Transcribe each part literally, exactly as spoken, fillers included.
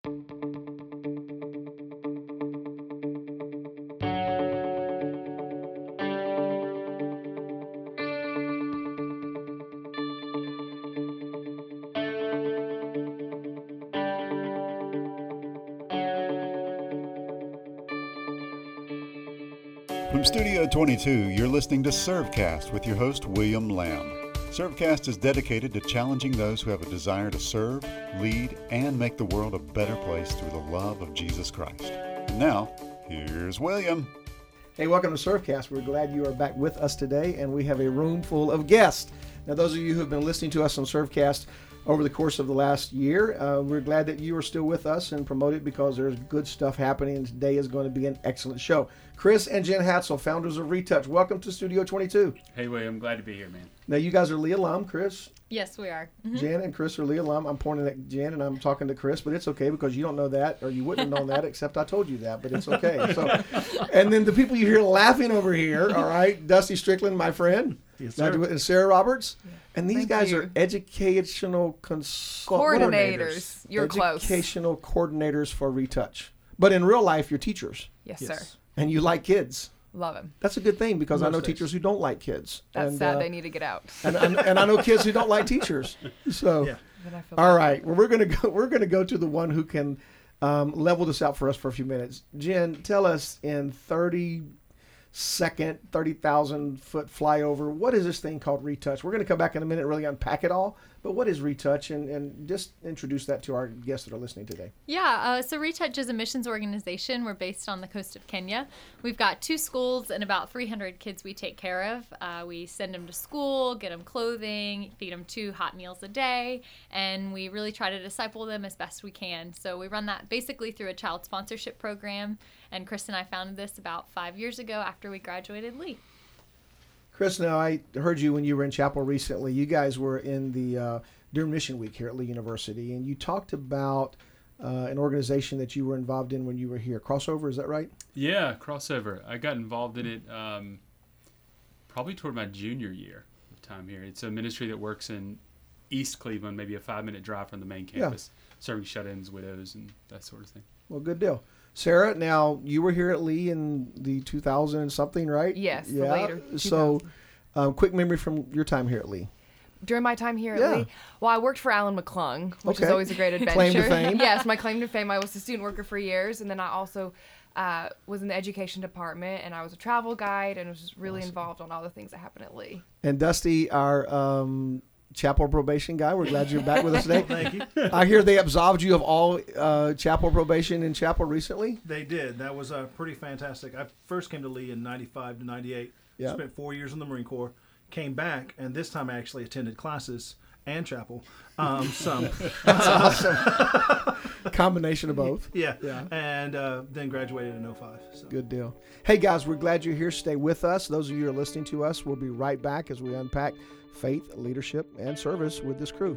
From Studio twenty-two, you're listening to Servecast with your host, William Lamb. Servecast is dedicated to challenging those who have a desire to serve, lead, and make the world a better place through the love of Jesus Christ. And now, here's William. Hey, welcome to Servecast. We're glad you are back with us today, and we have a room full of guests. Now, those of you who have been listening to us on Servecast over the course of the last year, uh, we're glad that you are still with us and promoted because there's good stuff happening, and today is going to be an excellent show. Chris and Jen Hatzel, founders of Retouch, welcome to Studio twenty-two. Hey, William, glad to be here, man. Now, you guys are Lee alum, Chris. Yes, we are. Mm-hmm. Jen and Chris are Lee alum. I'm pointing at Jen and I'm talking to Chris, but it's okay because you don't know that, or you wouldn't have known that except I told you that, but it's okay. So, and then the people you hear laughing over here, all right, Dusty Strickland, my friend, yes, sir. and Sarah Roberts. Yeah. And these Thank guys you. are educational cons- coordinators. You're close. Educational coordinators for Retouch. But in real life, you're teachers. Yes, Yes. sir. And you like kids. Love him. That's a good thing because I Most know days. teachers who don't like kids. That's and, sad. uh, They need to get out. and, and, and I know kids who don't like teachers. So, Yeah. But I feel all bad. right. Well, we're gonna go. We're gonna go to the one who can um, level this out for us for a few minutes. Jen, tell us in thirty second, thirty thousand foot flyover. What is this thing called Retouch? We're gonna come back in a minute and really unpack it all. But what is Retouch, and, and just introduce that to our guests that are listening today. Yeah, uh, so Retouch is a missions organization. We're based on the coast of Kenya. We've got two schools and about three hundred kids we take care of. Uh, we send them to school, get them clothing, feed them two hot meals a day, and we really try to disciple them as best we can. So we run that basically through a child sponsorship program, and Chris and I founded this about five years ago after we graduated Lee. Chris, now I heard you when you were in chapel recently. You guys were in the uh, during Mission Week here at Lee University, and you talked about uh, an organization that you were involved in when you were here. Crossover, is that right? Yeah, Crossover. I got involved in it um, probably toward my junior year of time here. It's a ministry that works in East Cleveland, maybe a five-minute drive from the main campus, yeah. serving shut-ins, widows, and that sort of thing. Well, good deal. Sarah, now you were here at Lee in the two thousand and something, right? Yes, yeah. the later So, um, quick memory from your time here at Lee. During my time here at Yeah. Lee, well, I worked for Alan McClung, which Okay. is always a great adventure. Claim to fame. Yes, my claim to fame. I was a student worker for years, and then I also uh, was in the education department, and I was a travel guide, and was just really Awesome. involved on all the things that happen at Lee. And Dusty, our um, chapel probation guy, we're glad you're back with us today. Thank you. I hear they absolved you of all uh, chapel probation in chapel recently. They did. That was uh, pretty fantastic. I first came to Lee in ninety-five to ninety-eight. Yeah. Spent four years in the Marine Corps. Came back, and this time I actually attended classes and chapel. Um, some. That's awesome. Combination of both. Yeah. Yeah. And uh, then graduated in oh five. So. Good deal. Hey, guys, we're glad you're here. Stay with us. Those of you who are listening to us, we'll be right back as we unpack faith, leadership, and service with this crew.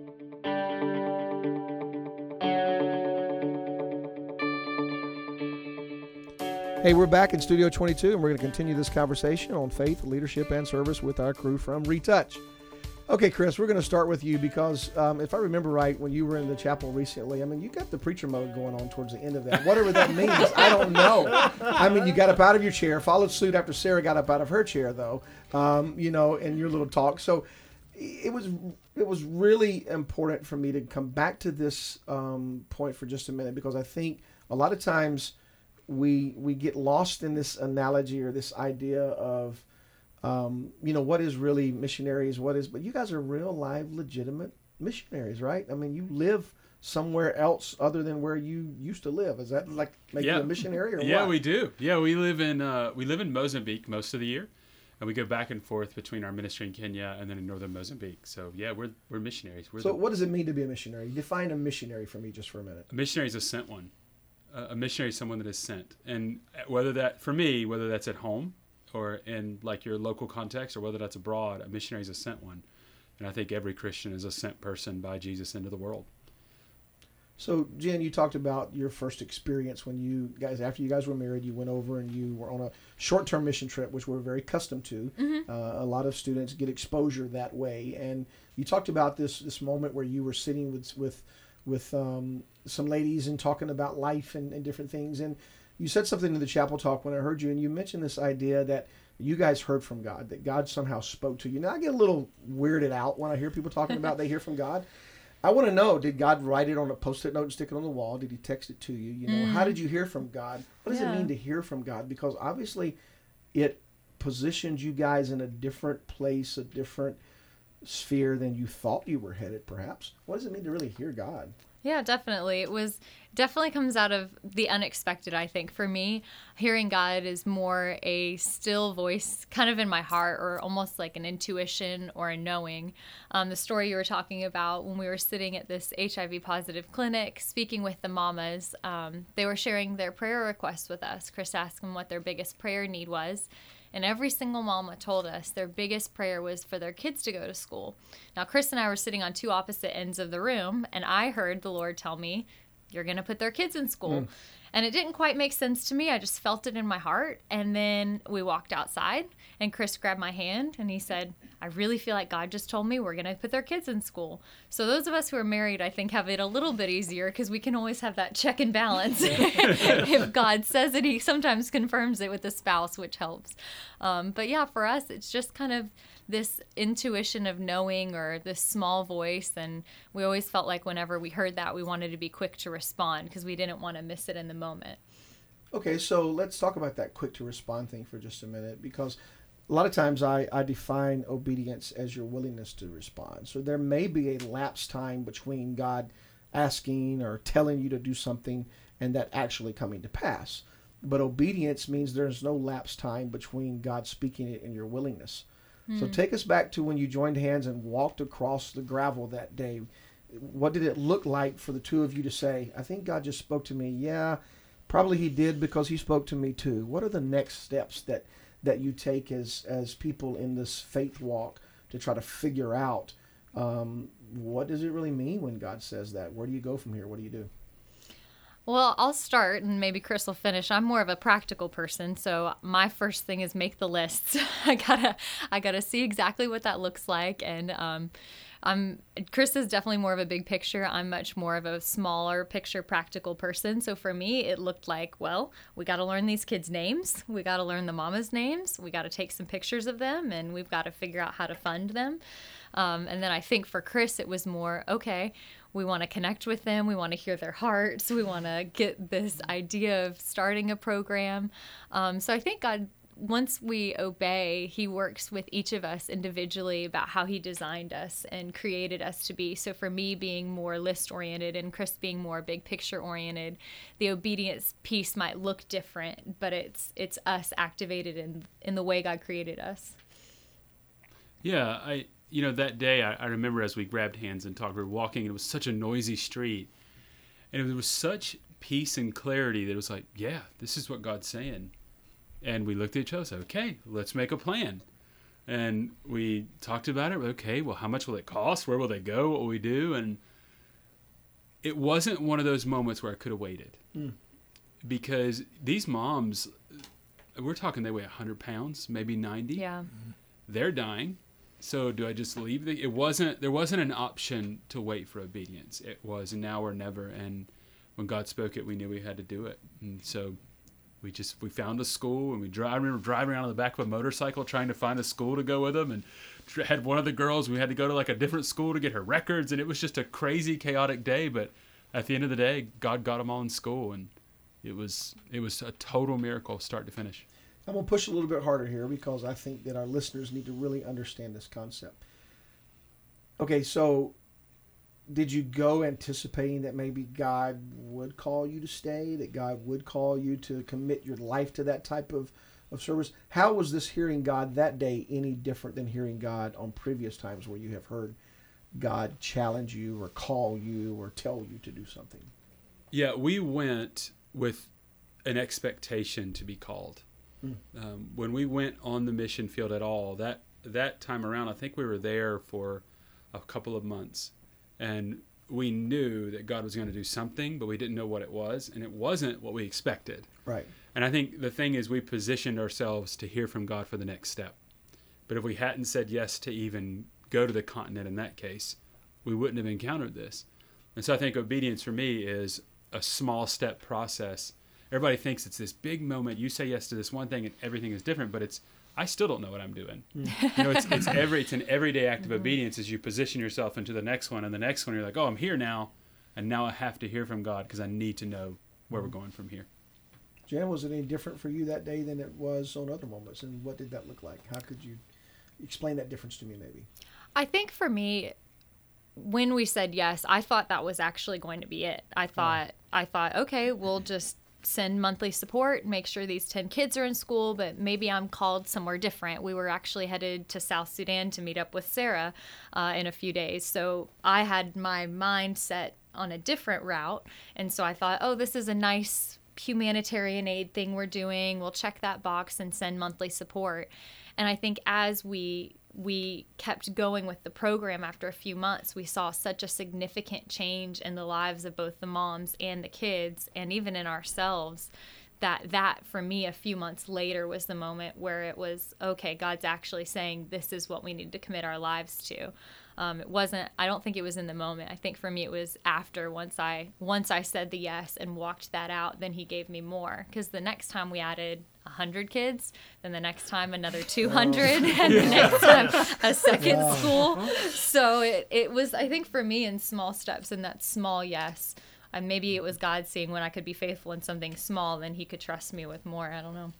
Hey, we're back in Studio twenty-two, and we're going to continue this conversation on faith, leadership, and service with our crew from Retouch. Okay, Chris, we're going to start with you because um, if I remember right, when you were in the chapel recently, I mean, you got the preacher mode going on towards the end of that. Whatever that means, I don't know. I mean, you got up out of your chair, followed suit after Sarah got up out of her chair, though, um, you know, in your little talk. So it was it was really important for me to come back to this um, point for just a minute because I think a lot of times we we get lost in this analogy or this idea of Um, you know, what is really missionaries, what is, but you guys are real, live, legitimate missionaries, right? I mean, you live somewhere else other than where you used to live. Is that like make yeah. you a missionary or yeah, what? we do. Yeah, we live in uh, we live in Mozambique most of the year, and we go back and forth between our ministry in Kenya and then in northern Mozambique. So yeah, we're we're missionaries. We're So the, what does it mean to be a missionary? Define a missionary for me just for a minute. a missionary is a sent one. Uh, a missionary is someone that is sent, and whether that for me, whether that's at home or in like your local context, or whether that's abroad, a missionary is a sent one. And I think every Christian is a sent person by Jesus into the world. So, Jen, you talked about your first experience when you guys, after you guys were married, you went over and you were on a short-term mission trip, which we're very accustomed to. Mm-hmm. Uh, a lot of students get exposure that way. And you talked about this this moment where you were sitting with with with um, some ladies and talking about life and, and different things. And you said something in the chapel talk when I heard you, and you mentioned this idea that you guys heard from God, that God somehow spoke to you. Now, I get a little weirded out when I hear people talking about they hear from God. I want to know, did God write it on a Post-it note and stick it on the wall? Did he text it to you? You know, mm. how did you hear from God? What does yeah. it mean to hear from God? Because obviously it positions you guys in a different place, a different sphere than you thought you were headed, perhaps. What does it mean to really hear God? Yeah, definitely. It was definitely comes out of the unexpected, I think. For me, hearing God is more a still voice kind of in my heart, or almost like an intuition or a knowing. Um, the story you were talking about when we were sitting at this H I V positive clinic, speaking with the mamas, um, they were sharing their prayer requests with us. Chris asked them what their biggest prayer need was. And every single mama told us their biggest prayer was for their kids to go to school. Now, Chris and I were sitting on two opposite ends of the room, and I heard the Lord tell me, you're going to put their kids in school. Mm. And it didn't quite make sense to me. I just felt it in my heart. And then we walked outside, and Chris grabbed my hand, and he said, I really feel like God just told me we're going to put their kids in school. So those of us who are married, I think, have it a little bit easier because we can always have that check and balance. If God says it, he sometimes confirms it with the spouse, which helps. Um, but yeah, for us, it's just kind of this intuition of knowing, or this small voice. And we always felt like whenever we heard that, we wanted to be quick to respond because we didn't want to miss it in the moment. Okay, so let's talk about that quick to respond thing for just a minute, because a lot of times I, I define obedience as your willingness to respond. So there may be a lapse time between God asking or telling you to do something and that actually coming to pass. But obedience means there's no lapse time between God speaking it and your willingness. Mm. So take us back to when you joined hands and walked across the gravel that day. What did it look like for the two of you to say, I think God just spoke to me? Yeah, probably he did, because he spoke to me too. What are the next steps that that you take as as people in this faith walk to try to figure out um, what does it really mean when God says that? Where do you go from here? What do you do? Well, I'll start, and maybe Chris will finish. I'm more of a practical person, so my first thing is make the lists. I gotta, I gotta see exactly what that looks like, and um, I'm Chris is definitely more of a big picture. I'm much more of a smaller picture, practical person. So for me, it looked like, well, we got to learn these kids' names, we got to learn the mamas' names, we got to take some pictures of them, and we've got to figure out how to fund them. Um, and then I think for Chris, it was more, okay, we want to connect with them. We want to hear their hearts. We want to get this idea of starting a program. Um, so I think God, once we obey, he works with each of us individually about how he designed us and created us to be. So for me being more list oriented and Chris being more big picture oriented, the obedience piece might look different, but it's it's us activated in, in the way God created us. Yeah, I... You know, that day, I, I remember as we grabbed hands and talked, we were walking, and it was such a noisy street. And it was such peace and clarity that it was like, yeah, this is what God's saying. And we looked at each other and said, okay, let's make a plan. And we talked about it. Okay, well, how much will it cost? Where will they go? What will we do? And it wasn't one of those moments where I could have waited. Mm. Because these moms, we're talking they weigh one hundred pounds, maybe ninety. Yeah. They're dying. So do I just leave the, it wasn't, there wasn't an option to wait for obedience. It was now or never. And when God spoke it, we knew we had to do it. And so we just, we found a school, and we drive, I remember driving around on the back of a motorcycle trying to find a school to go with them, and had one of the girls, we had to go to like a different school to get her records. And it was just a crazy, chaotic day. But at the end of the day, God got them all in school, and it was, it was a total miracle start to finish. I'm going to push a little bit harder here because I think that our listeners need to really understand this concept. Okay, so did you go anticipating that maybe God would call you to stay, that God would call you to commit your life to that type of, of service? How was this hearing God that day any different than hearing God on previous times where you have heard God challenge you or call you or tell you to do something? Yeah, we went with an expectation to be called. Um, when we went on the mission field at all, that that time around, I think we were there for a couple of months, and we knew that God was going to do something, but we didn't know what it was, and it wasn't what we expected. Right. And I think the thing is, we positioned ourselves to hear from God for the next step. But if we hadn't said yes to even go to the continent in that case, we wouldn't have encountered this. And so I think obedience for me is a small step process. Everybody thinks it's this big moment. You say yes to this one thing and everything is different, but it's, I still don't know what I'm doing. Mm. You know, it's, it's every, it's an everyday act of mm-hmm. obedience as you position yourself into the next one, and the next one you're like, oh, I'm here now. And now I have to hear from God because I need to know where mm-hmm. we're going from here. Jan, was it any different for you that day than it was on other moments? And what did that look like? How could you explain that difference to me maybe? I think for me, when we said yes, I thought that was actually going to be it. I thought, oh. I thought, okay, we'll just send monthly support, make sure these ten kids are in school, but maybe I'm called somewhere different. We were actually headed to South Sudan to meet up with Sarah uh, in a few days. So I had my mind set on a different route. And so I thought, oh, this is a nice humanitarian aid thing we're doing. We'll check that box and send monthly support. And I think as we we kept going with the program, after a few months, we saw such a significant change in the lives of both the moms and the kids, and even in ourselves, that that for me a few months later was the moment where it was, okay, God's actually saying this is what we need to commit our lives to. Um, it wasn't, I don't think it was in the moment. I think for me it was after, once I once I said the yes and walked that out, then he gave me more. Because the next time we added one hundred kids, then the next time another two hundred, oh. and the next time a second wow. school. So it, it was, I think for me, in small steps, and that small yes. And maybe it was God seeing when I could be faithful in something small, then he could trust me with more. I don't know.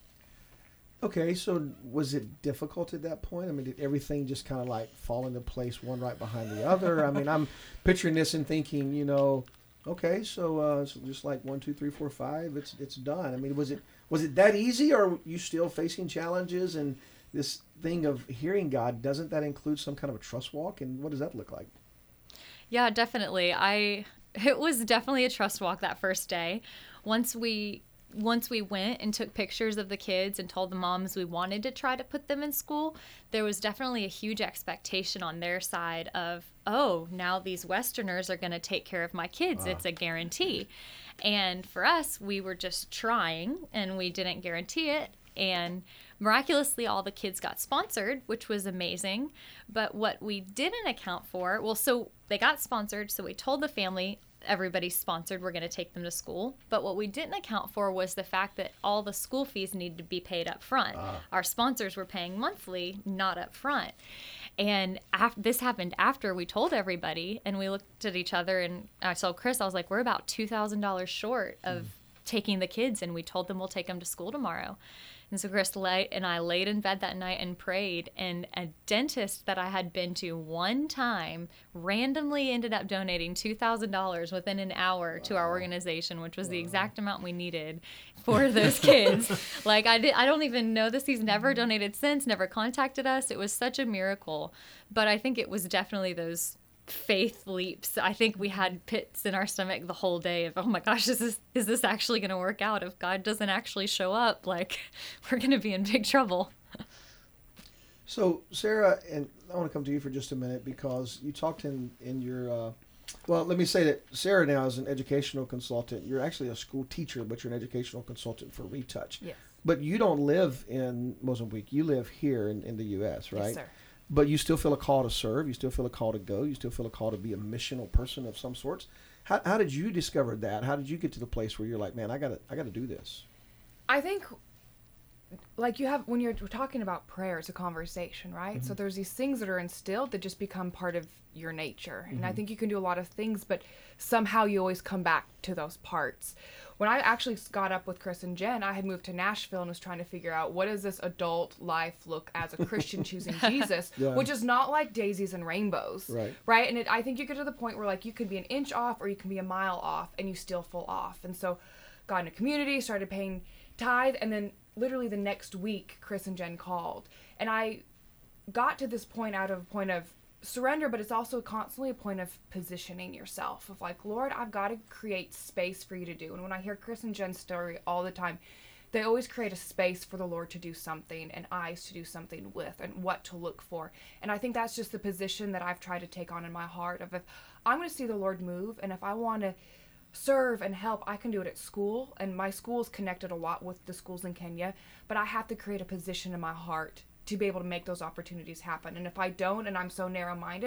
Okay, so was it difficult at that point? I mean, did everything just kind of like fall into place, one right behind the other? I mean, I'm picturing this and thinking, you know, okay, so, uh, so just like one, two, three, four, five, it's it's done. I mean, was it was it that easy, or were you still facing challenges? And this thing of hearing God, doesn't that include some kind of a trust walk? And what does that look like? Yeah, definitely. I it was definitely a trust walk that first day. Once we. Once we went and took pictures of the kids and told the moms we wanted to try to put them in school, there was definitely a huge expectation on their side of, oh, now these Westerners are going to take care of my kids. Wow. It's a guarantee. And for us, we were just trying, and we didn't guarantee it. And miraculously, all the kids got sponsored, which was amazing. But what we didn't account for, well, so they got sponsored, so we told the family, everybody's sponsored, we're going to take them to school. But what we didn't account for was the fact that all the school fees needed to be paid up front. Ah. Our sponsors were paying monthly, not up front. And af- this happened after we told everybody, and we looked at each other, and I told Chris, I was like, we're about two thousand dollars short of mm. taking the kids, and we told them we'll take them to school tomorrow. And so Chris lay, and I laid in bed that night and prayed, and a dentist that I had been to one time randomly ended up donating two thousand dollars within an hour wow. to our organization, which was wow. the exact amount we needed for those kids. Like, I, did, I don't even know this. He's never donated since, never contacted us. It was such a miracle. But I think it was definitely those faith leaps. I think we had pits in our stomach the whole day of, oh my gosh, is this is this actually going to work out? If God doesn't actually show up, like, we're going to be in big trouble. So Sarah, and I want to come to you for just a minute, because you talked in in your uh, well, let me say that Sarah now is an educational consultant. You're actually a school teacher, but you're an educational consultant for Retouch. Yes. But you don't live in Mozambique. You live here in, in the U S, right? Yes, sir. But you still feel a call to serve. You still feel a call to go. You still feel a call to be a missional person of some sorts. How how did you discover that? How did you get to the place where you're like, man, I gotta I gotta do this? I think, like, you have, when you're talking about prayer, it's a conversation, right? Mm-hmm. So there's these things that are instilled that just become part of your nature. Mm-hmm. And I think you can do a lot of things, but somehow you always come back to those parts. When I actually got up with Chris and Jen, I had moved to Nashville and was trying to figure out, what does this adult life look as a Christian choosing Jesus, yeah. which is not like daisies and rainbows, right? Right? And it, I think you get to the point where, like, you could be an inch off or you can be a mile off, and you still fall off. And so got in a community, started paying tithe, and then literally the next week, Chris and Jen called. And I got to this point out of a point of surrender, but it's also constantly a point of positioning yourself, of like, Lord, I've got to create space for you to do. And when I hear Chris and Jen's story all the time, they always create a space for the Lord to do something, and eyes to do something with, and what to look for. And I think that's just the position that I've tried to take on in my heart of, if I'm going to see the Lord move, and if I want to serve and help, I can do it at school. And my school is connected a lot with the schools in Kenya, but I have to create a position in my heart to be able to make those opportunities happen. And if I don't, and I'm so narrow-minded,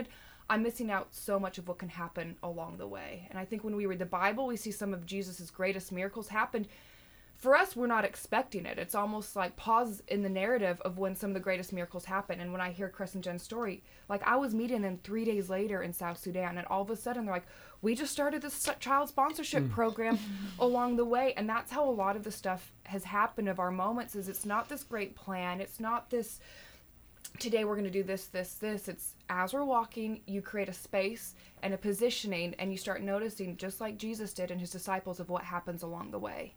I'm missing out so much of what can happen along the way. And I think when we read the Bible, we see some of Jesus's greatest miracles happened. For us, we're not expecting it. It's almost like pause in the narrative of when some of the greatest miracles happen. And when I hear Chris and Jen's story, like I was meeting them three days later in South Sudan, and all of a sudden they're like, we just started this child sponsorship mm. program along the way. And that's how a lot of the stuff has happened of our moments, is it's not this great plan. It's not this, today we're going to do this, this, this. It's as we're walking, you create a space and a positioning, and you start noticing, just like Jesus did and his disciples, of what happens along the way.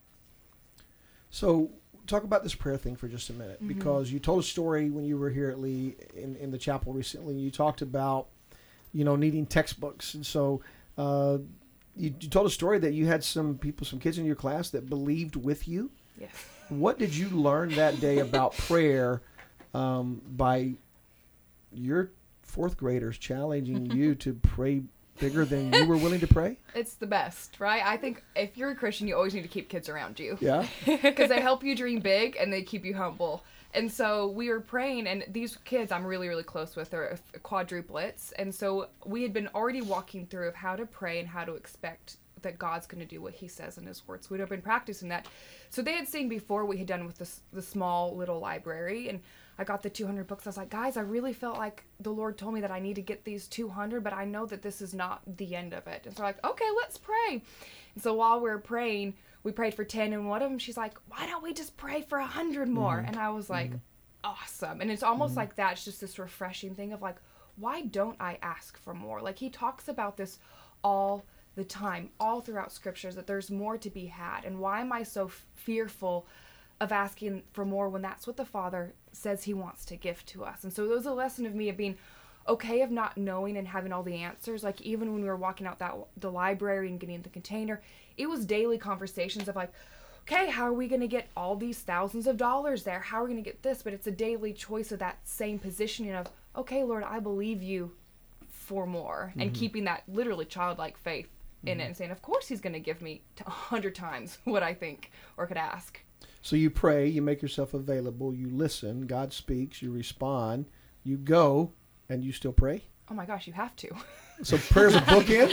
So talk about this prayer thing for just a minute, Mm-hmm. because you told a story when you were here at Lee in, in the chapel recently. You talked about, you know, needing textbooks. And so uh, you, you told a story that you had some people, some kids in your class that believed with you. Yes. What did you learn that day about prayer um, by your fourth graders challenging you to pray bigger than you were willing to pray? It's the best, right? I think if you're a Christian, you always need to keep kids around you. Yeah. Because they help you dream big and they keep you humble. And so we were praying, and these kids I'm really, really close with are quadruplets. And so we had been already walking through of how to pray and how to expect that God's going to do what he says in his word. So we'd have been practicing that. So they had seen before we had done with this, the small little library, and I got the two hundred books. I was like, guys, I really felt like the Lord told me that I need to get these two hundred, but I know that this is not the end of it. And so we're like, okay, let's pray. And so while we were praying, we prayed for ten, and one of them, she's like, why don't we just pray for one hundred more? Mm-hmm. And I was like, mm-hmm. awesome. And it's almost mm-hmm. like that. It's just this refreshing thing of like, why don't I ask for more? Like, he talks about this all the time, all throughout scriptures, that there's more to be had. And why am I so f- fearful of asking for more when that's what the Father says he wants to give to us? And so it was a lesson of me of being okay of not knowing and having all the answers. Like, even when we were walking out that the library and getting the container, it was daily conversations of like, okay, how are we going to get all these thousands of dollars there? How are we going to get this? But it's a daily choice of that same positioning of, okay, Lord, I believe you for more. Mm-hmm. And keeping that literally childlike faith in mm-hmm. it and saying, of course he's going to give me a hundred times what I think or could ask. So you pray, you make yourself available, you listen, God speaks, you respond, you go, and you still pray? Oh my gosh, you have to. So prayer's a bookend?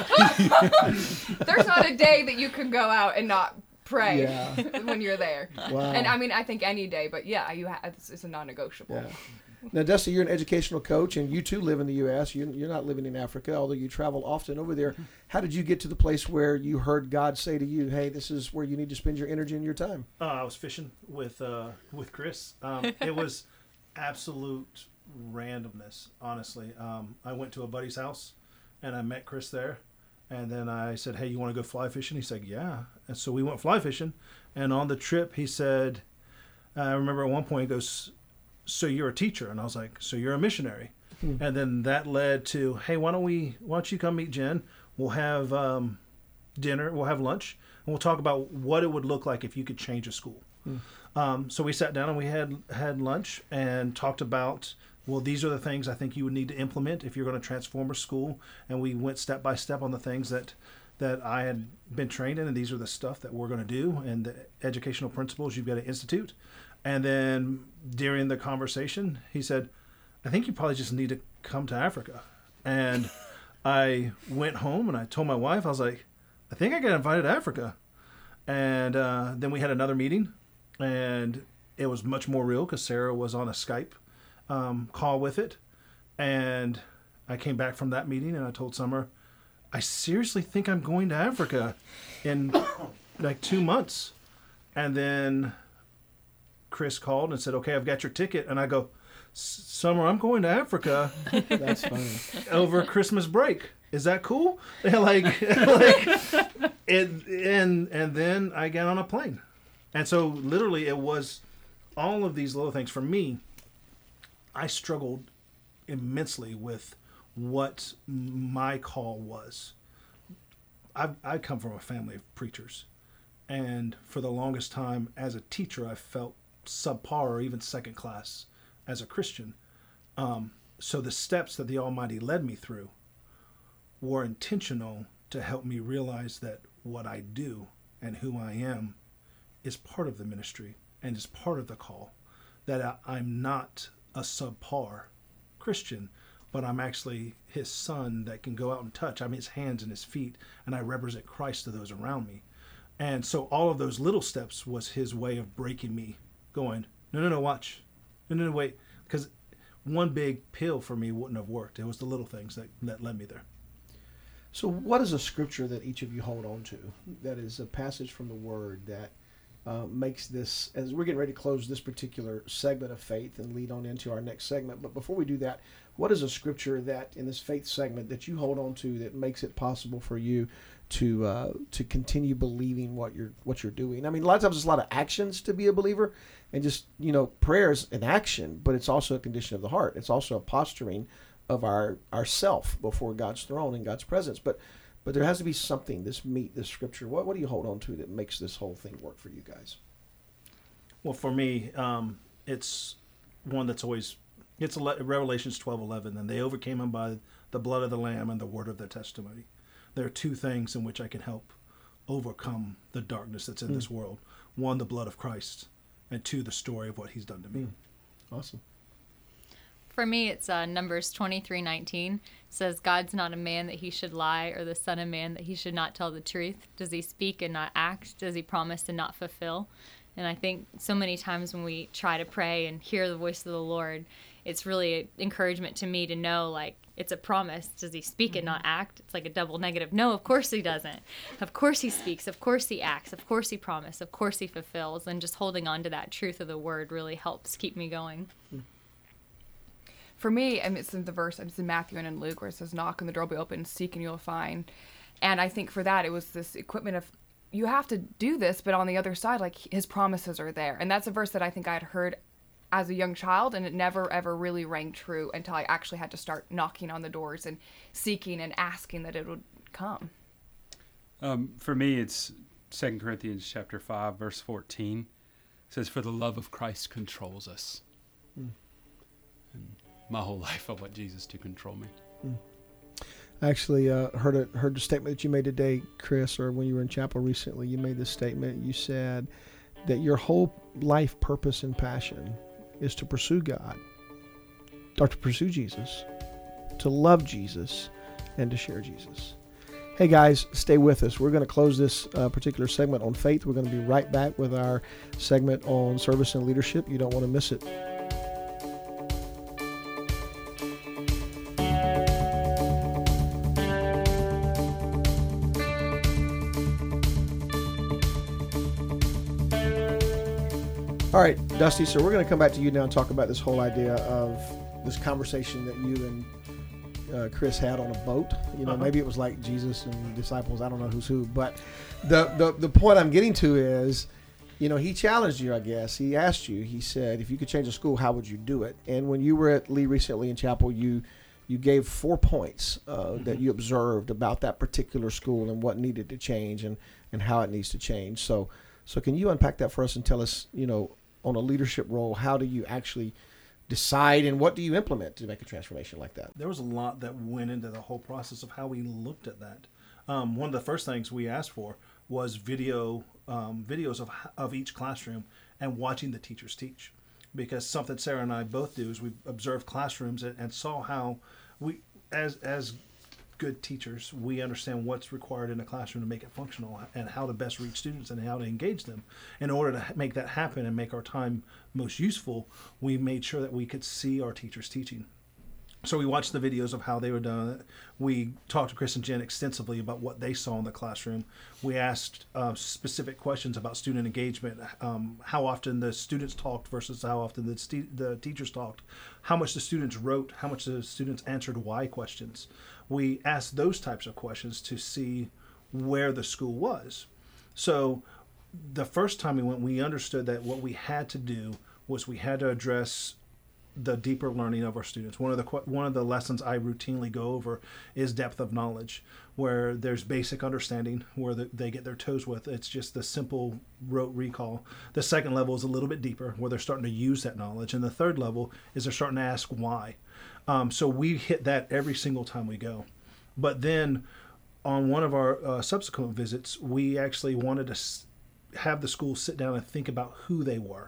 There's not a day that you can go out and not pray yeah. when you're there. Wow. And I mean, I think any day, but yeah, you ha- it's, it's a non-negotiable. Yeah. Now, Dusty, you're an educational coach, and you too live in the U S You're, you're not living in Africa, although you travel often over there. How did you get to the place where you heard God say to you, hey, this is where you need to spend your energy and your time? Uh, I was fishing with uh, with Chris. Um, it was absolute randomness, honestly. Um, I went to a buddy's house, and I met Chris there. And then I said, hey, you want to go fly fishing? He said, yeah. And so we went fly fishing. And on the trip, he said, I remember at one point, he goes, so you're a teacher? And I was like, so you're a missionary? Hmm. And then that led to, hey, why don't we, why don't you come meet Jen? We'll have um, dinner, we'll have lunch, and we'll talk about what it would look like if you could change a school. Hmm. Um, so we sat down and we had had lunch and talked about, well, these are the things I think you would need to implement if you're going to transform a school. And we went step by step on the things that that I had been trained in, and these are the stuff that we're going to do, and the educational principles you've got to institute. And then during the conversation, he said, I think you probably just need to come to Africa. And I went home and I told my wife, I was like, I think I got invited to Africa. And uh, then we had another meeting, and it was much more real because Sarah was on a Skype um, call with it. And I came back from that meeting and I told Summer, I seriously think I'm going to Africa in like two months. And then Chris called and said, okay, I've got your ticket. And I go, Summer, I'm going to Africa. That's funny. Over Christmas break. Is that cool? like, like it, and, and then I got on a plane. And so literally it was all of these little things. For me, I struggled immensely with what my call was. I've, I come from a family of preachers. And for the longest time as a teacher, I felt subpar or even second class as a Christian. Um, so the steps that the Almighty led me through were intentional to help me realize that what I do and who I am is part of the ministry and is part of the call. That I, I'm not a subpar Christian. but I'm actually his son that can go out and touch. I'm his hands and his feet, and I represent Christ to those around me. And so all of those little steps was his way of breaking me, going, no, no, no, watch. No, no, no, wait. Because one big pill for me wouldn't have worked. It was the little things that, that led me there. So what is a scripture that each of you hold on to that is a passage from the Word that uh, makes this, as we're getting ready to close this particular segment of faith and lead on into our next segment, but before we do that, what is a scripture that in this faith segment that you hold on to that makes it possible for you to uh, to continue believing what you're what you're doing? I mean, a lot of times it's a lot of actions to be a believer, and just, you know, prayer is an action, but it's also a condition of the heart. It's also a posturing of our our self before God's throne and God's presence. But but there has to be something, this meat, this scripture. What what do you hold on to that makes this whole thing work for you guys? Well, for me, um, it's one that's always, it's Revelations twelve eleven, and they overcame him by the blood of the Lamb and the word of their testimony. There are two things in which I can help overcome the darkness that's in mm. this world. One, the blood of Christ, and two, the story of what he's done to me. Mm. Awesome. For me, it's uh, Numbers twenty-three nineteen. It says, God's not a man that he should lie, or the son of man that he should not tell the truth. Does he speak and not act? Does he promise and not fulfill? And I think so many times when we try to pray and hear the voice of the Lord, it's really an encouragement to me to know, like, it's a promise. Does he speak and not act? It's like a double negative. No, of course he doesn't. Of course he speaks. Of course he acts. Of course he promises. Of course he fulfills. And just holding on to that truth of the word really helps keep me going. For me, I mean, it's in the verse, it's in Matthew and in Luke, where it says, knock and the door will be open, seek and you'll find. And I think for that, it was this equipment of, you have to do this, but on the other side, like, his promises are there. And that's a verse that I think I had heard as a young child, and it never, ever really rang true until I actually had to start knocking on the doors and seeking and asking that it would come. Um, for me, it's Second Corinthians chapter five, verse fourteen. It says, for the love of Christ controls us. Mm. And my whole life, I want Jesus to control me. Mm. I actually uh, heard a, heard the statement that you made today, Chris, or when you were in chapel recently. You made this statement. You said that your whole life purpose and passion is to pursue God, or to pursue Jesus, to love Jesus, and to share Jesus. Hey guys, stay with us. We're going to close this uh, particular segment on faith. We're going to be right back with our segment on service and leadership. You don't want to miss it. All right, Dusty, so we're going to come back to you now and talk about this whole idea of this conversation that you and uh, Chris had on a boat. You know, uh-huh. Maybe it was like Jesus and disciples. I don't know who's who. But the, the, the point I'm getting to is, you know, he challenged you, I guess. He asked you, he said, if you could change a school, how would you do it? And when you were at Lee recently in chapel, you you gave four points uh, mm-hmm. that you observed about that particular school and what needed to change and, and how it needs to change. So, so can you unpack that for us and tell us, you know, on a leadership role, how do you actually decide and what do you implement to make a transformation like that? There was a lot that went into the whole process of how we looked at that. Um, one of the first things we asked for was video um, videos of of each classroom and watching the teachers teach, because something Sarah and I both do is we observe classrooms and, and saw how we, as as good teachers, we understand what's required in a classroom to make it functional and how to best reach students and how to engage them. In order to make that happen and make our time most useful, we made sure that we could see our teachers teaching. So we watched the videos of how they were done. We talked to Chris and Jen extensively about what they saw in the classroom. We asked uh, specific questions about student engagement, um, how often the students talked versus how often the, st- the teachers talked, how much the students wrote, how much the students answered why questions. We asked those types of questions to see where the school was. So the first time we went, we understood that what we had to do was we had to address the deeper learning of our students. One of the one of the lessons I routinely go over is depth of knowledge, where there's basic understanding, where the, they get their toes with. It's just the simple rote recall. The second level is a little bit deeper, where they're starting to use that knowledge. And the third level is they're starting to ask why. Um, so we hit that every single time we go. But then on one of our uh, subsequent visits, we actually wanted to s- have the school sit down and think about who they were.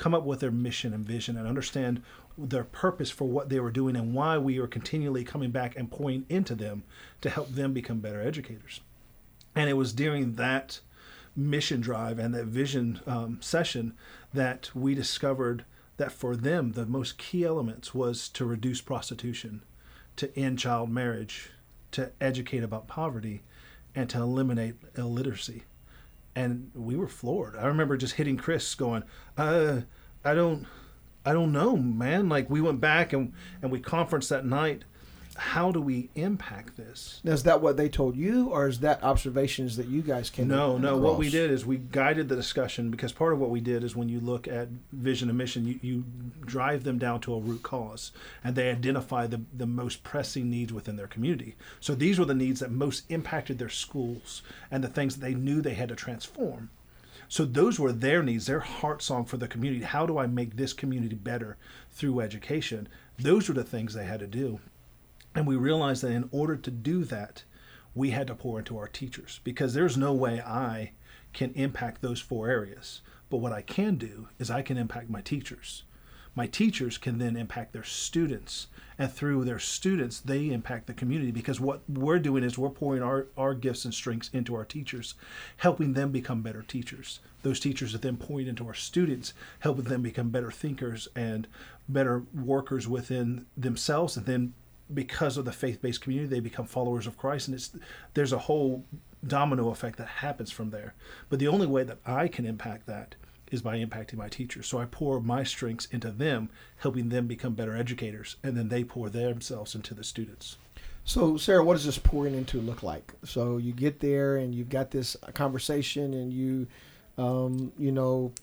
come up with their mission and vision and understand their purpose for what they were doing and why we are continually coming back and pouring into them to help them become better educators. And it was during that mission drive and that vision um, session that we discovered that for them, the most key elements was to reduce prostitution, to end child marriage, to educate about poverty, and to eliminate illiteracy. And we were floored. I remember just hitting Chris going, uh, I don't, I don't know, man. Like, we went back and, and we conferenced that night. How do we impact this? Now, is that what they told you, or is that observations that you guys came No, no. across? What we did is we guided the discussion, because part of what we did is when you look at vision and mission, you, you drive them down to a root cause, and they identify the, the most pressing needs within their community. So these were the needs that most impacted their schools and the things that they knew they had to transform. So those were their needs, their heart song for the community. How do I make this community better through education? Those were the things they had to do. And we realized that in order to do that, we had to pour into our teachers, because there's no way I can impact those four areas. But what I can do is I can impact my teachers. My teachers can then impact their students. And through their students, they impact the community, because what we're doing is we're pouring our, our gifts and strengths into our teachers, helping them become better teachers. Those teachers are then pouring into our students, helping them become better thinkers and better workers within themselves, and then because of the faith-based community, they become followers of Christ, and it's there's a whole domino effect that happens from there. But the only way that I can impact that is by impacting my teachers. So I pour my strengths into them, helping them become better educators, and then they pour themselves into the students. So, Sarah, what does this pouring into look like? So you get there and you've got this conversation, and you, um, you know,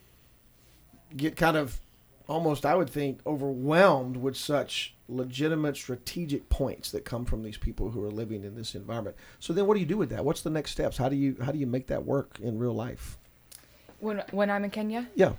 get kind of almost, I would think, overwhelmed with such legitimate strategic points that come from these people who are living in this environment. So then what do you do with that? What's the next steps? How do you how do you make that work in real life? When when I'm in Kenya? Yeah.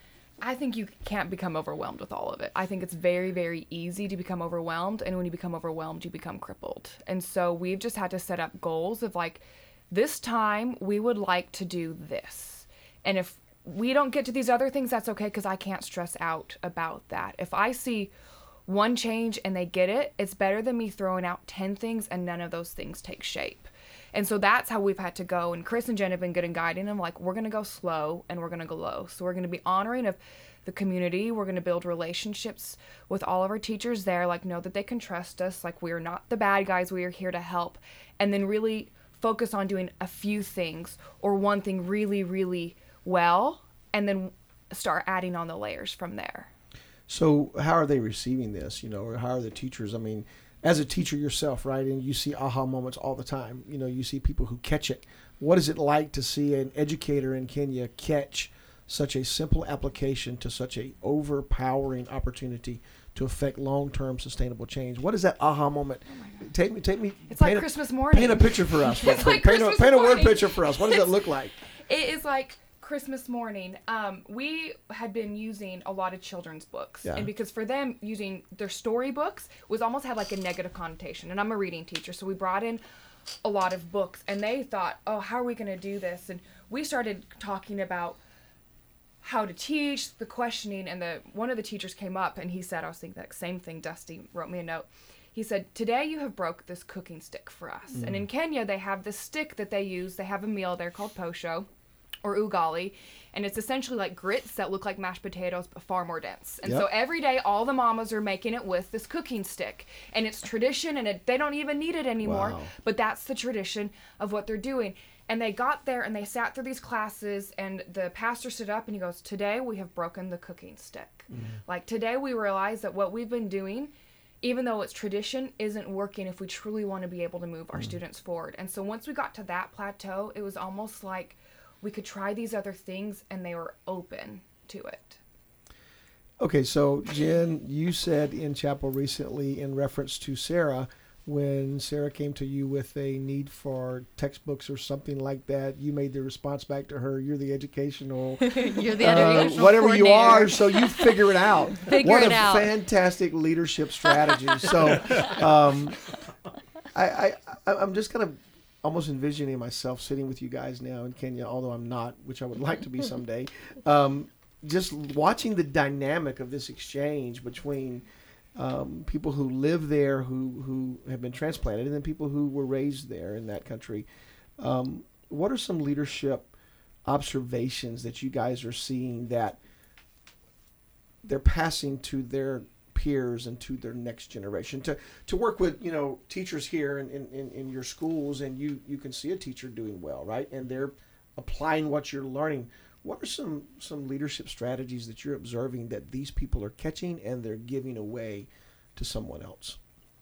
I think you can't become overwhelmed with all of it. I think it's very, very easy to become overwhelmed. And when you become overwhelmed, you become crippled. And so we've just had to set up goals of like, this time we would like to do this. And if we don't get to these other things, that's okay, because I can't stress out about that. If I see one change and they get it, it's better than me throwing out ten things and none of those things take shape. And so that's how we've had to go. And Chris and Jen have been good in guiding them. Like, we're going to go slow and we're going to go low. So we're going to be honoring of the community. We're going to build relationships with all of our teachers there. Like, know that they can trust us. Like, we are not the bad guys. We are here to help. And then really focus on doing a few things or one thing really, really well. And then start adding on the layers from there. So how are they receiving this, you know, or how are the teachers? I mean, as a teacher yourself, right, and you see aha moments all the time. You know, you see people who catch it. What is it like to see an educator in Kenya catch such a simple application to such a overpowering opportunity to affect long-term sustainable change? What is that aha moment? Oh take me, take me. It's like a, Christmas morning. Paint a picture for us. It's like paint Christmas a, paint a word morning. picture for us. What does that look like? It is like Christmas morning. Um, we had been using a lot of children's books. Yeah. And because for them, using their storybooks was almost had like a negative connotation. And I'm a reading teacher, so we brought in a lot of books. And they thought, oh, how are we going to do this? And we started talking about how to teach, the questioning, and the one of the teachers came up and he said, I was thinking that same thing, Dusty wrote me a note. He said, today you have broke this cooking stick for us. Mm. And in Kenya, they have this stick that they use. They have a meal there called posho, or ugali, and it's essentially like grits that look like mashed potatoes but far more dense. And yep. so every day all the mamas are making it with this cooking stick, and it's tradition, and it, they don't even need it anymore. Wow. But that's the tradition of what they're doing. And they got there and they sat through these classes, and the pastor stood up and he goes, today we have broken the cooking stick. Mm-hmm. Like, today we realize that what we've been doing, even though it's tradition, isn't working if we truly want to be able to move our mm. students forward. And so once we got to that plateau, it was almost like we could try these other things, and they were open to it. Okay, so Jen, you said in chapel recently in reference to Sarah, when Sarah came to you with a need for textbooks or something like that, you made the response back to her, you're the educational, you're the uh, educational whatever you are, coordinator. so you figure it out. Figure what it a out. fantastic leadership strategy. So um, I, I, I'm just kind of almost envisioning myself sitting with you guys now in Kenya, although I'm not, which I would like to be someday. Um, just watching the dynamic of this exchange between um, people who live there, who who have been transplanted, and then people who were raised there in that country. Um, what are some leadership observations that you guys are seeing that they're passing to their peers and to their next generation? To to work with, you know, teachers here in, in, in your schools, and you, you can see a teacher doing well, right? And they're applying what you're learning. What are some, some leadership strategies that you're observing that these people are catching and they're giving away to someone else?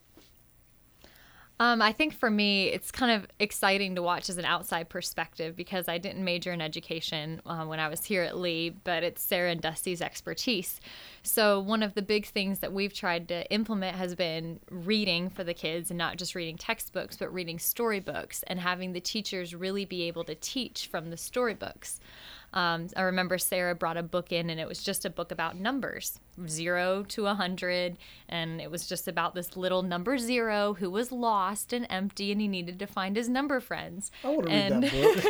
Um, I think for me, it's kind of exciting to watch as an outside perspective because I didn't major in education uh, when I was here at Lee, but it's Sarah and Dusty's expertise. So one of the big things that we've tried to implement has been reading for the kids, and not just reading textbooks, but reading storybooks and having the teachers really be able to teach from the storybooks. Um, I remember Sarah brought a book in, and it was just a book about numbers, zero to a hundred, and it was just about this little number zero who was lost and empty, and he needed to find his number friends. I want to and, read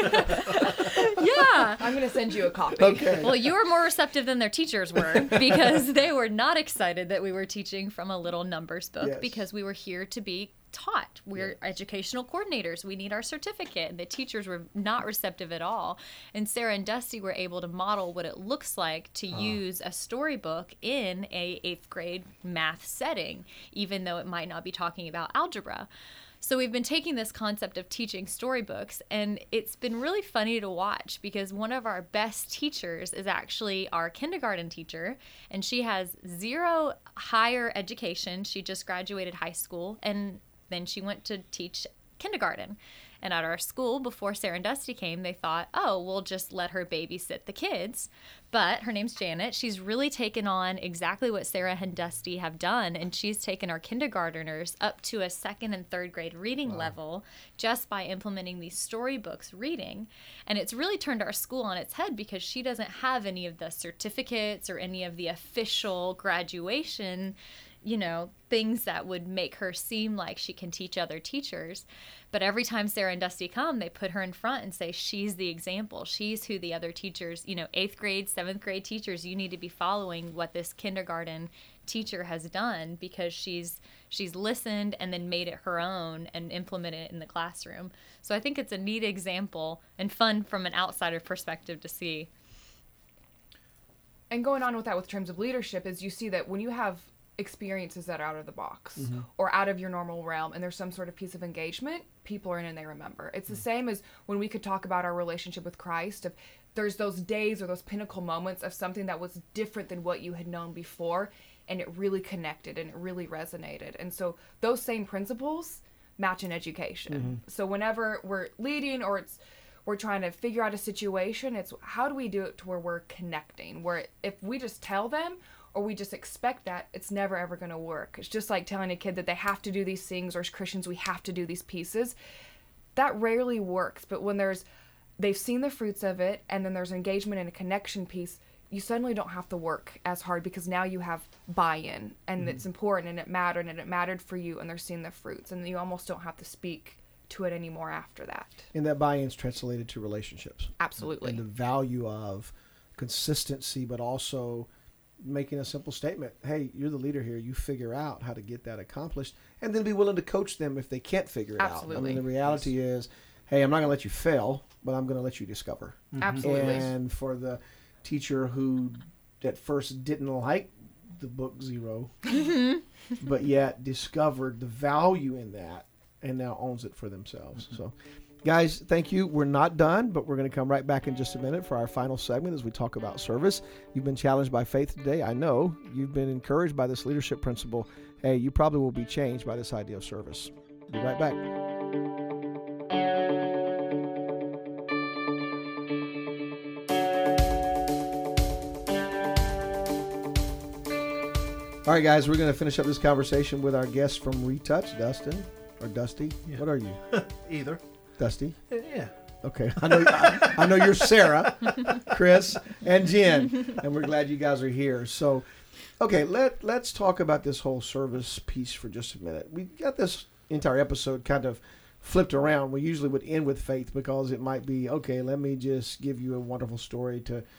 that book. Yeah. I'm going to send you a copy. Okay. Well, you were more receptive than their teachers were because they were not excited that we were teaching from a little numbers book Yes. because we were here to be taught. We're educational coordinators. We need our certificate. And the teachers were not receptive at all. And Sarah and Dusty were able to model what it looks like to Ah. use a storybook in a eighth grade math setting, even though it might not be talking about algebra. So we've been taking this concept of teaching storybooks, and it's been really funny to watch because one of our best teachers is actually our kindergarten teacher, and she has zero higher education. She just graduated high school, and then she went to teach kindergarten. And at our school, before Sarah and Dusty came, they thought, oh, we'll just let her babysit the kids. But her name's Janet. She's really taken on exactly what Sarah and Dusty have done, and she's taken our kindergartners up to a second and third grade reading wow. level just by implementing these storybooks reading. And it's really turned our school on its head because she doesn't have any of the certificates or any of the official graduation, you know, things that would make her seem like she can teach other teachers. But every time Sarah and Dusty come, they put her in front and say, she's the example. She's who the other teachers, you know, eighth grade, seventh grade teachers, you need to be following what this kindergarten teacher has done because she's she's listened and then made it her own and implemented it in the classroom. So I think it's a neat example and fun from an outsider perspective to see. And going on with that with terms of leadership is you see that when you have experiences that are out of the box Mm-hmm. or out of your normal realm and there's some sort of piece of engagement, people are in and they remember. It's the same as when we could talk about our relationship with Christ. If there's those days or those pinnacle moments of something that was different than what you had known before and it really connected and it really resonated. And so those same principles match in education. Mm-hmm. So whenever we're leading or it's we're trying to figure out a situation, it's how do we do it to where we're connecting, where if we just tell them or we just expect that, it's never ever going to work. It's just like telling a kid that they have to do these things, or as Christians we have to do these pieces. That rarely works, but when there's they've seen the fruits of it and then there's engagement and a connection piece, you suddenly don't have to work as hard because now you have buy-in and mm-hmm. it's important and it mattered and it mattered for you and they're seeing the fruits and you almost don't have to speak to it anymore after that. And that buy-in's translated to relationships. Absolutely. And the value of consistency, but also making a simple statement. Hey, you're the leader here. You figure out how to get that accomplished and then be willing to coach them if they can't figure it Absolutely. out. I mean, the reality yes. is, hey, I'm not going to let you fail, but I'm going to let you discover. Mm-hmm. Absolutely. And for the teacher who at first didn't like the book Zero, but yet discovered the value in that and now owns it for themselves. Mm-hmm. So, guys, thank you. We're not done, but we're going to come right back in just a minute for our final segment as we talk about service. You've been challenged by faith today. I know you've been encouraged by this leadership principle. Hey, you probably will be changed by this idea of service. Be right back. All right, guys, we're going to finish up this conversation with our guest from Retouch, Dustin, or Dusty. Yeah. What are you? Either. Dusty? Yeah. Okay. I know I, I know you're Sarah, Chris, and Jen, and we're glad you guys are here. So, okay, let, let's talk about this whole service piece for just a minute. We got this entire episode kind of flipped around. We usually would end with faith because it might be, okay, let me just give you a wonderful story to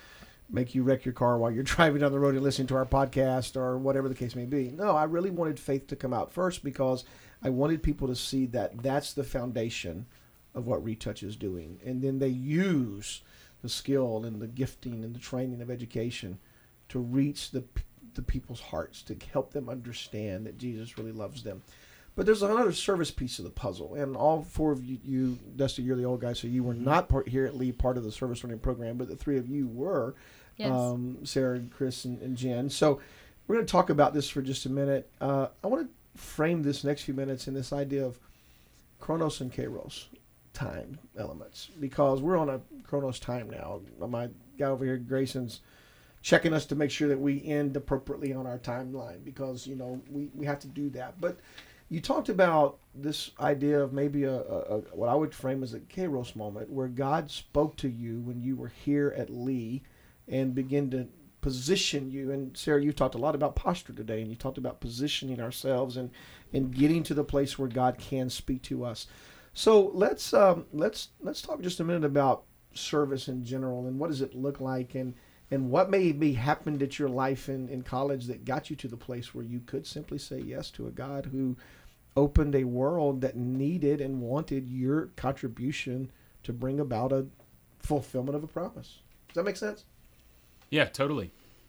make you wreck your car while you're driving down the road and listening to our podcast or whatever the case may be. No, I really wanted faith to come out first because I wanted people to see that that's the foundation of what Retouch is doing. And then they use the skill and the gifting and the training of education to reach the the people's hearts, to help them understand that Jesus really loves them. But there's another service piece of the puzzle, and all four of you, you Dusty, you're the old guy, so you were not part, here at Lee part of the service learning program, but the three of you were, Yes. um, Sarah, Chris, and, and Jen. So we're going to talk about this for just a minute. Uh, I want to frame this next few minutes in this idea of Chronos and Kairos, time elements, because we're on a Chronos time now. My guy over here, Grayson's checking us to make sure that we end appropriately on our timeline, because, you know, we, we have to do that. But you talked about this idea of maybe a, a, a what I would frame as a Kairos moment where God spoke to you when you were here at Lee and began to position you. And Sarah, you talked a lot about posture today, and you talked about positioning ourselves and, and getting to the place where God can speak to us. So let's um, let's let's talk just a minute about service in general, and what does it look like, and and what maybe happened at your life in, in college that got you to the place where you could simply say yes to a God who opened a world that needed and wanted your contribution to bring about a fulfillment of a promise. Does that make sense? Yeah, totally.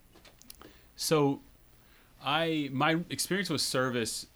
So I my experience with service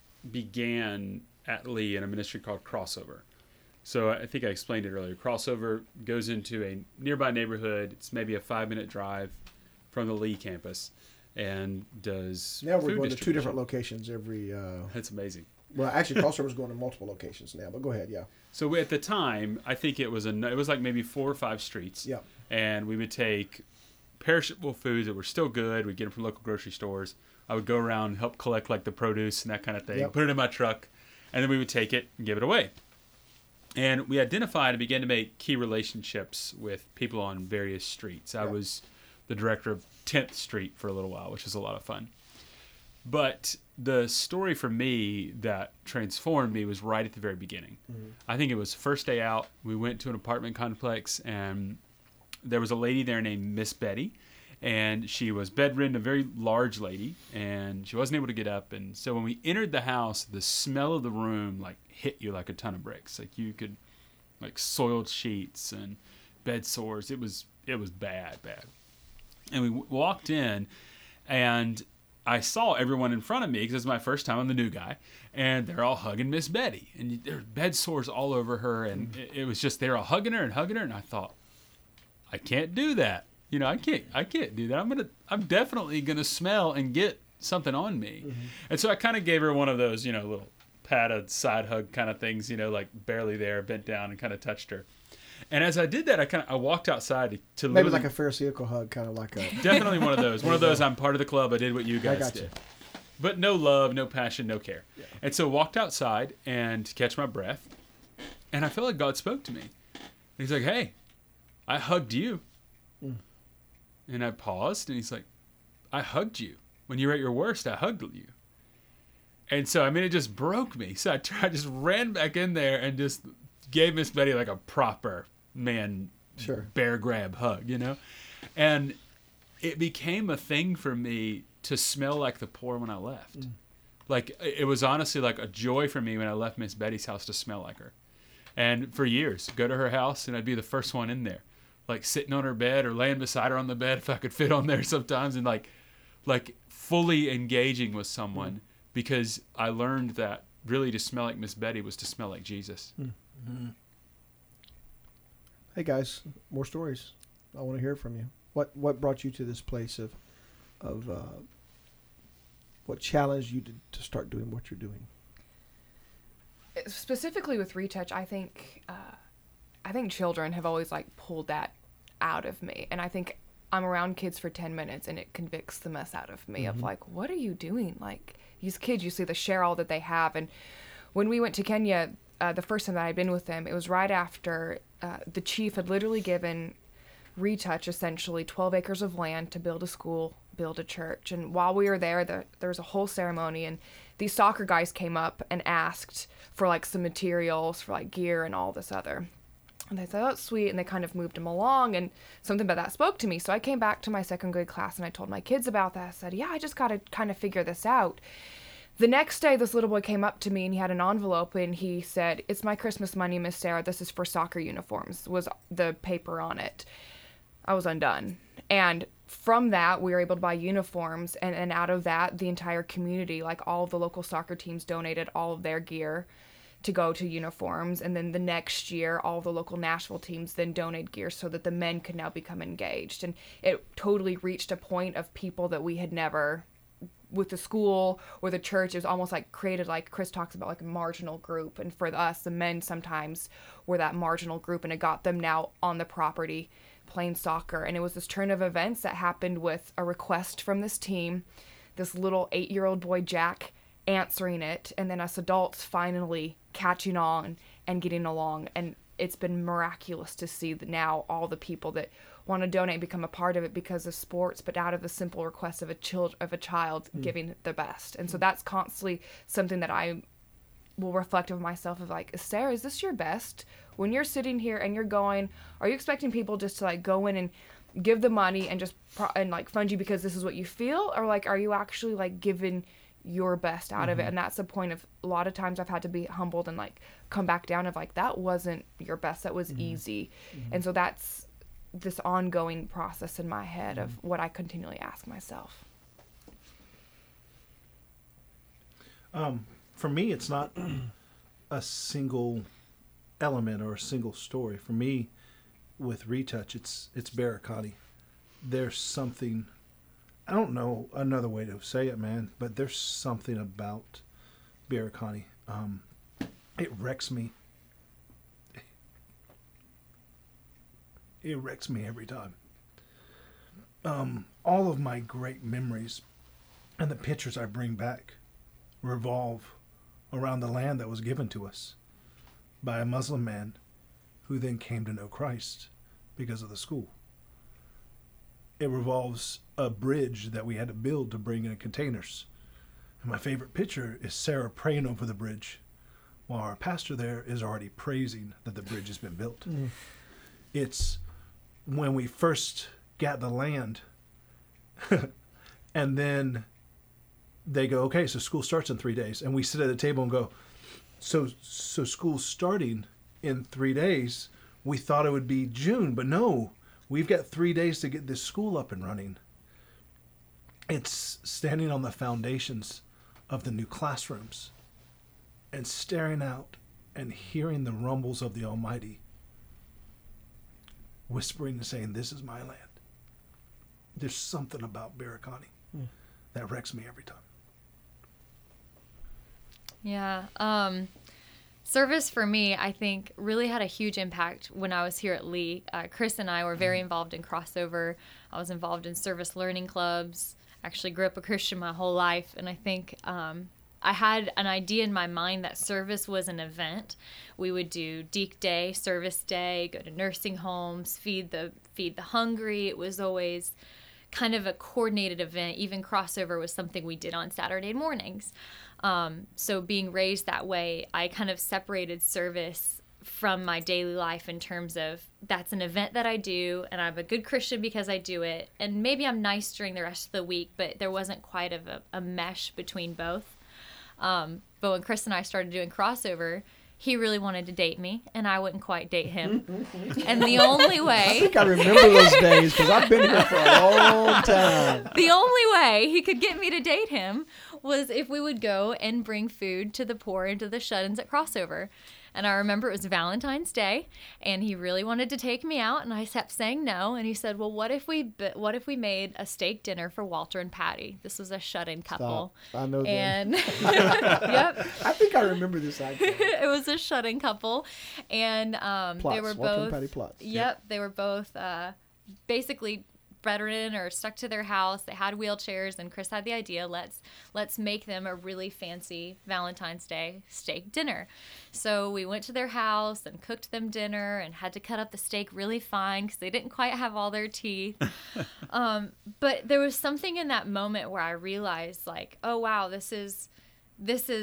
began at Lee in a ministry called Crossover. So I think I explained it earlier. Crossover goes into a nearby neighborhood. It's maybe a five-minute drive from the Lee campus, and does Now we're food going to two distribution. different locations every. Uh, That's amazing. well, actually, Crossover's going to multiple locations now. But go ahead, yeah. So at the time, I think it was a it was like maybe four or five streets. Yeah. And we would take perishable foods that were still good. We'd get them from local grocery stores. I would go around and help collect like the produce and that kind of thing. Yep. Put it in my truck, and then we would take it and give it away. And we identified and began to make key relationships with people on various streets. I Yep. was the director of tenth Street for a little while, which was a lot of fun. But the story for me that transformed me was right at the very beginning. Mm-hmm. I think it was first day out. We went to an apartment complex, and there was a lady there named Miss Betty, and she was bedridden, a very large lady, and she wasn't able to get up. And so when we entered the house, the smell of the room like hit you like a ton of bricks. Like you could, like soiled sheets and bed sores. It was it was bad, bad. And we w- walked in, and I saw everyone in front of me because it was my first time. I'm the new guy, and they're all hugging Miss Betty, and you- there were bed sores all over her, and it, it was just they were all hugging her and hugging her, and I thought, I can't do that. You know, I can't I can't do that. I'm gonna I'm definitely gonna smell and get something on me. Mm-hmm. And so I kind of gave her one of those, you know, little pat a side hug kind of things, you know, like barely there, bent down and kind of touched her. And as I did that, I kind of I walked outside to, to Maybe literally- like a Pharisaical hug, kind of like a. definitely one of those. One of those. I'm part of the club. I did what you guys got you. did. But no love, no passion, no care. And so walked outside and to catch my breath, and I felt like God spoke to me. And he's like, "Hey, I hugged you." Mm. And I paused, and he's like, "I hugged you when you were at your worst. I hugged you." And so I mean, it just broke me. So I, tried, I just ran back in there and just gave Miss Betty like a proper man Sure. bear grab hug, you know? And it became a thing for me to smell like the poor when I left. Mm. Like, it was honestly like a joy for me when I left Miss Betty's house to smell like her. And for years, go to her house and I'd be the first one in there, like sitting on her bed or laying beside her on the bed if I could fit on there sometimes, and like, like fully engaging with someone Mm. because I learned that really to smell like Miss Betty was to smell like Jesus. Mm. Hey guys, more stories. I want to hear from you. What what brought you to this place of of uh, what challenged you to, to start doing what you're doing? Specifically with Retouch, I think uh, I think children have always like pulled that out of me, and I think I'm around kids for ten minutes and it convicts the mess out of me Mm-hmm. of like, what are you doing? Like these kids, you see the share all that they have. And when we went to Kenya, uh, the first time that I'd been with them, it was right after uh, the chief had literally given Retouch essentially twelve acres of land to build a school, build a church. And while we were there, the, there was a whole ceremony, and these soccer guys came up and asked for like some materials for like gear and all this other. And they said, oh, that's sweet. And they kind of moved him along. And something about that spoke to me. So I came back to my second grade class and I told my kids about that. I said, yeah, I just got to kind of figure this out. The next day, this little boy came up to me and he had an envelope and he said, it's my Christmas money, Miss Sarah. This is for soccer uniforms, was the paper on it. I was undone. And from that, we were able to buy uniforms. And, and out of that, the entire community, like all of the local soccer teams, donated all of their gear to go to uniforms. And then the next year, all the local Nashville teams then donated gear so that the men could now become engaged. And it totally reached a point of people that we had never, with the school or the church, it was almost like created, like Chris talks about, like a marginal group. And for us, the men sometimes were that marginal group, and it got them now on the property playing soccer. And it was this turn of events that happened with a request from this team, this little eight-year-old boy, Jack, answering it, and then us adults finally catching on and getting along. And it's been miraculous to see that now all the people that want to donate become a part of it because of sports, but out of the simple request of a child of a child mm. giving the best. And so that's constantly something that I will reflect of myself of like, Sarah, is this your best? When you're sitting here and you're going, are you expecting people just to like go in and give the money and just pro- and like fund you because this is what you feel, or like are you actually like giving your best out mm-hmm. of it? And that's the point of a lot of times I've had to be humbled and like come back down of like, that wasn't your best, that was mm-hmm. easy. Mm-hmm. And so that's this ongoing process in my head mm-hmm. of what I continually ask myself. Um, for me, it's not a single element or a single story. For me, with Retouch, it's it's Barracotti. There's something, I don't know another way to say it, man, but there's something about Barracotti. Um, it wrecks me. It wrecks me every time. Um, all of my great memories and the pictures I bring back revolve around the land that was given to us by a Muslim man who then came to know Christ because of the school. It revolves a bridge that we had to build to bring in containers. And my favorite picture is Sarah praying over the bridge while our pastor there is already praising that the bridge has been built. Mm. It's when we first got the land and then they go, okay, so school starts in three days. And we sit at the table and go, so so school's starting in three days. We thought it would be June, but no, we've got three days to get this school up and running. It's standing on the foundations of the new classrooms and staring out and hearing the rumbles of the Almighty whispering and saying, this is my land. There's something about Barracotti mm. that wrecks me every time. Yeah. Um, service for me, I think, really had a huge impact when I was here at Lee. Uh, Chris and I were very involved in crossover. I was involved in service learning clubs. Actually grew up a Christian my whole life. And I think um, I had an idea in my mind that service was an event. We would do Deke Day, Service Day, go to nursing homes, feed the feed the hungry. It was always kind of a coordinated event. Even crossover was something we did on Saturday mornings. Um, so being raised that way, I kind of separated service from my daily life in terms of that's an event that I do, and I'm a good Christian because I do it. And maybe I'm nice during the rest of the week, but there wasn't quite of a, a mesh between both. Um, but when Chris and I started doing crossover, he really wanted to date me, and I wouldn't quite date him. And the only way... I think I remember those days, because I've been here for a long time. The only way he could get me to date him was if we would go and bring food to the poor and to the shut-ins at crossover. And I remember it was Valentine's Day, and he really wanted to take me out, and I kept saying no. And he said, well, what if we what if we made a steak dinner for Walter and Patty? This was a shut-in couple. Stop. I know them. And yep. I think I remember this idea. It was a shut-in couple, and um, Plots. they were Walter both and Patty Plots. Yep, Yep. they were both uh, basically bedridden or stuck to their house. They had wheelchairs, and Chris had the idea, let's let's make them a really fancy Valentine's Day steak dinner. So we went to their house and cooked them dinner and had to cut up the steak really fine because they didn't quite have all their teeth. um, but there was something in that moment where I realized, like, oh wow, this is this is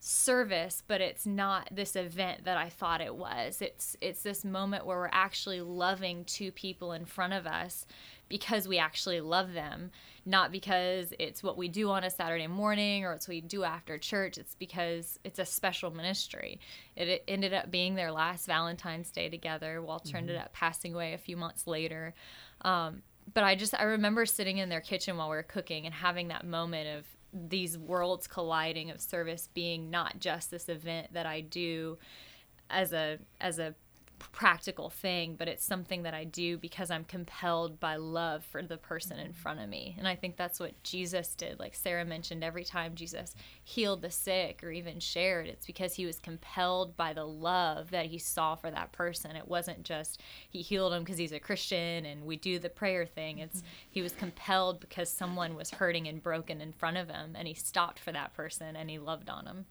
service, but it's not this event that I thought it was. It's it's this moment where we're actually loving two people in front of us because we actually love them, not because it's what we do on a Saturday morning or it's what we do after church. It's because it's a special ministry. It, it ended up being their last Valentine's Day together. Walter mm-hmm. ended up passing away a few months later. Um, but I just, I remember sitting in their kitchen while we were cooking and having that moment of these worlds colliding, of service being not just this event that I do as a as a practical thing, but it's something that I do because I'm compelled by love for the person in front of me. And I think that's what Jesus did. Like Sarah mentioned, every time Jesus healed the sick or even shared, it's because he was compelled by the love that he saw for that person. It wasn't just he healed him because he's a Christian and we do the prayer thing. It's mm-hmm. he was compelled because someone was hurting and broken in front of him, and he stopped for that person and he loved on him.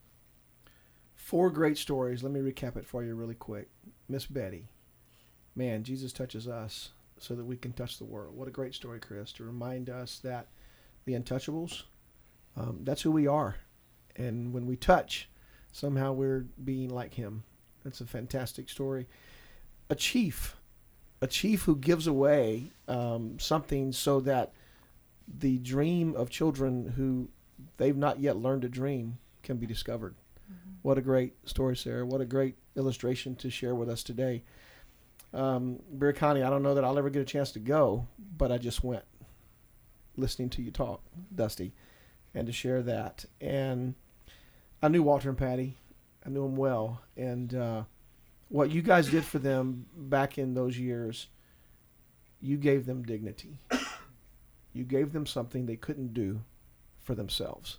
Four great stories. Let me recap it for you really quick. Miss Betty, man, Jesus touches us so that we can touch the world. What a great story, Chris, to remind us that the untouchables, um, that's who we are. And when we touch, somehow we're being like him. That's a fantastic story. A chief, a chief who gives away um, something so that the dream of children who they've not yet learned to dream can be discovered. Mm-hmm. What a great story, Sarah. What a great illustration to share with us today. Um, Birikani, I don't know that I'll ever get a chance to go, but I just went listening to you talk, Dusty, and to share that. And I knew Walter and Patty. I knew them well. And uh, what you guys did for them back in those years, you gave them dignity. You gave them something they couldn't do for themselves.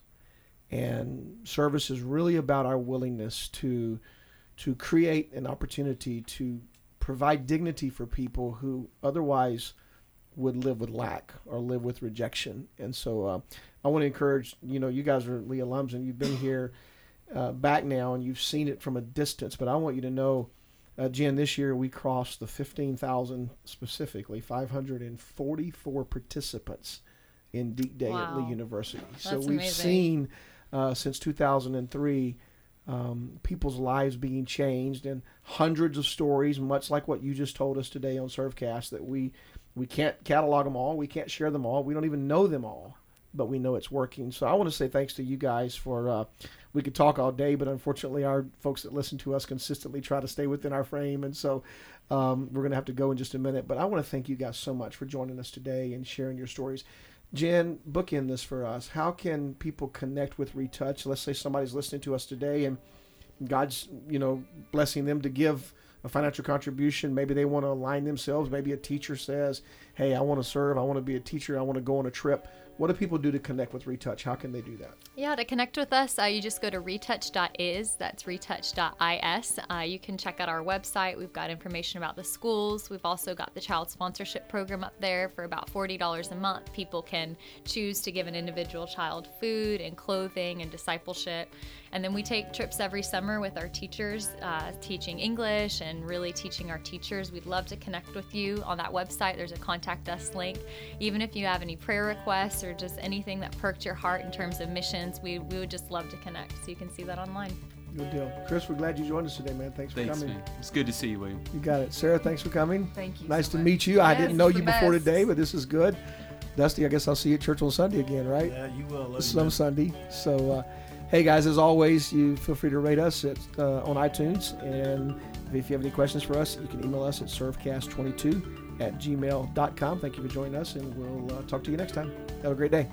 And service is really about our willingness to to create an opportunity to provide dignity for people who otherwise would live with lack or live with rejection. And so uh, I want to encourage, you know, you guys are Lee alums and you've been here uh, back now and you've seen it from a distance, but I want you to know, uh, Jen, this year we crossed the fifteen thousand, specifically five hundred forty-four participants in Deep Day wow. at Lee University. That's so we've amazing. seen uh, since two thousand three um, people's lives being changed, and hundreds of stories, much like what you just told us today on Servecast, that we we can't catalog them all, we can't share them all, we don't even know them all, but we know it's working. So I want to say thanks to you guys for, uh, we could talk all day, but unfortunately our folks that listen to us consistently try to stay within our frame, and so um, we're going to have to go in just a minute. But I want to thank you guys so much for joining us today and sharing your stories. Jen, bookend this for us. How can people connect with Retouch? Let's say somebody's listening to us today and God's, you know, blessing them to give a financial contribution. Maybe they want to align themselves. Maybe a teacher says, hey, I want to serve. I want to be a teacher. I want to go on a trip. What do people do to connect with Retouch? How can they do that? Yeah, to connect with us, uh, you just go to retouch dot is. That's retouch dot is. Uh, you can check out our website. We've got information about the schools. We've also got the child sponsorship program up there for about forty dollars a month. People can choose to give an individual child food and clothing and discipleship. And then we take trips every summer with our teachers, uh, teaching English and really teaching our teachers. We'd love to connect with you. On that website, there's a contact us link. Even if you have any prayer requests or just anything that perked your heart in terms of missions, we, we would just love to connect. So you can see that online. Good deal. Chris, we're glad you joined us today, man. Thanks for Thanks, coming. man. It's good to see you, William. You got it. Sarah, thanks for coming. Thank you. Nice so to much. meet you. I Yes, didn't know the you before best. today, but this is good. Dusty, I guess I'll see you at church on Sunday again, right? Yeah, you will. Love Some you, Sunday. So, uh, hey guys, as always, you feel free to rate us at, uh, on iTunes. And if you have any questions for us, you can email us at servecast twenty-two at gmail dot com. Thank you for joining us, and we'll uh, talk to you next time. Have a great day.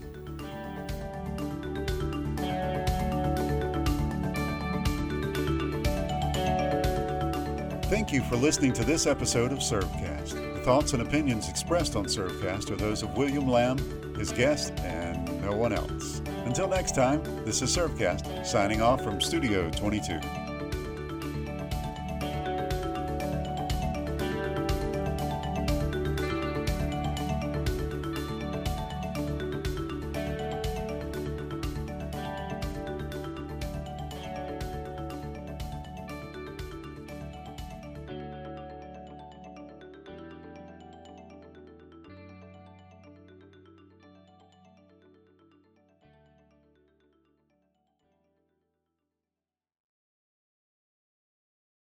Thank you for listening to this episode of Servecast. The thoughts and opinions expressed on Servecast are those of William Lamb, his guest, and no one else. Until next time, this is Servecast, signing off from Studio twenty-two.